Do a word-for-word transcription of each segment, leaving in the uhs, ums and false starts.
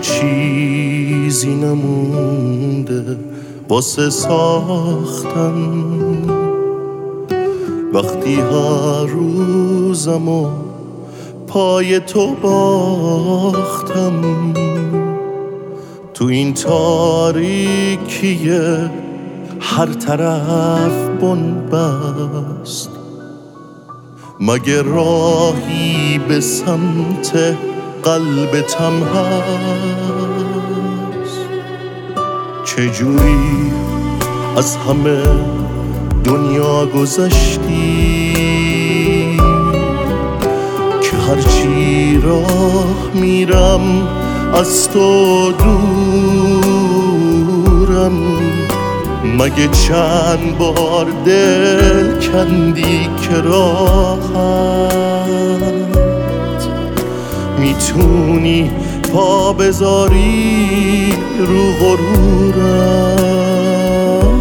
چیزی نمونده واسه ساختن، وقتی هر روزمو پای تو باختم، تو این تاریکیه هر طرف بنبست، مگه راهی به سمت قلبتم هست؟ چجوری از همه دنیا گذشتی که هرچی راه میرم از تو دورم؟ مگه چند بار دل کندی که راحت میتونی پا بذاری رو غرورم؟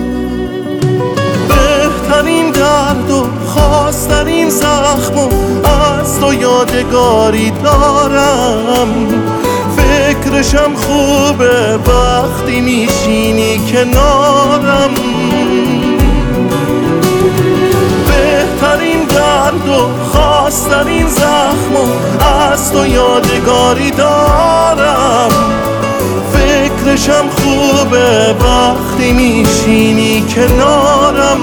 بهترین درد و خواسترین زخم از تو یادگاری دارم، فکرشم خوبه وقتی میشینی کنارم. بهترین درد و خواسترین زخم از تو یادگاری دارم، فکرشم خوبه وقتی میشینی کنارم.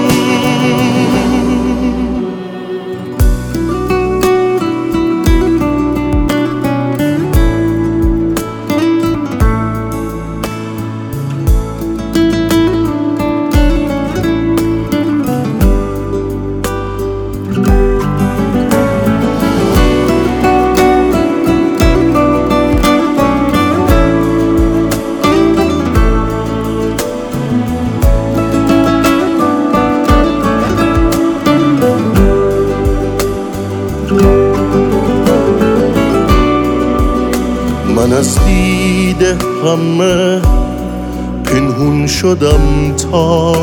من از دیده همه پنهون شدم تا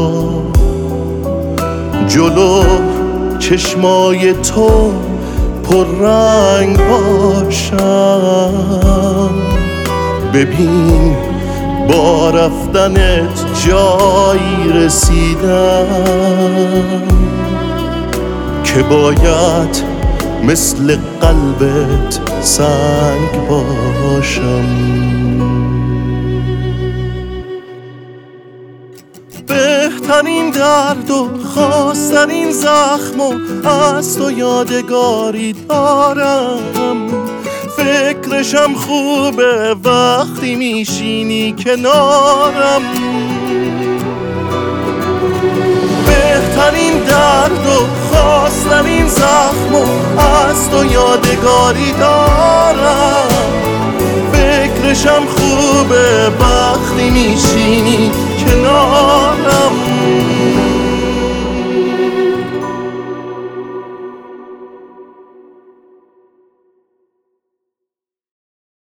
جلو چشمای تو پر رنگ باشم. ببین با رفتنت جایی رسیدم که باید مثل قلبت سنگ باشم. بهترین درد و خواسترین زخم از تو یادگاری دارم، فکرشم خوبه وقتی میشینی کنارم. بهترین درد و خواسترین زخم از تو یادگاری دارم، فکرشم خوبه وقتی میشینی کنارم.